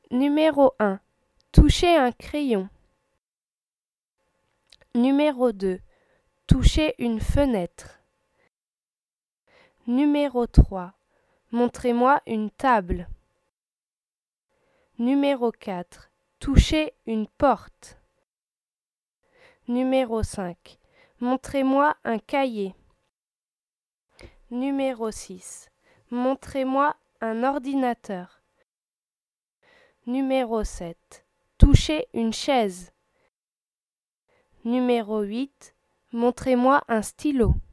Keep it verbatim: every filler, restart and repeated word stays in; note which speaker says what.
Speaker 1: Numéro un. Toucher un crayon. Numéro deux. Toucher une fenêtre. Numéro trois. Montrez-moi une table. Numéro quatre. Toucher une porte. Numéro cinq. Montrez-moi un cahier. Numéro six. Montrez-moi un ordinateur. Numéro sept. Toucher une chaise. Numéro huit. Montrez-moi un stylo.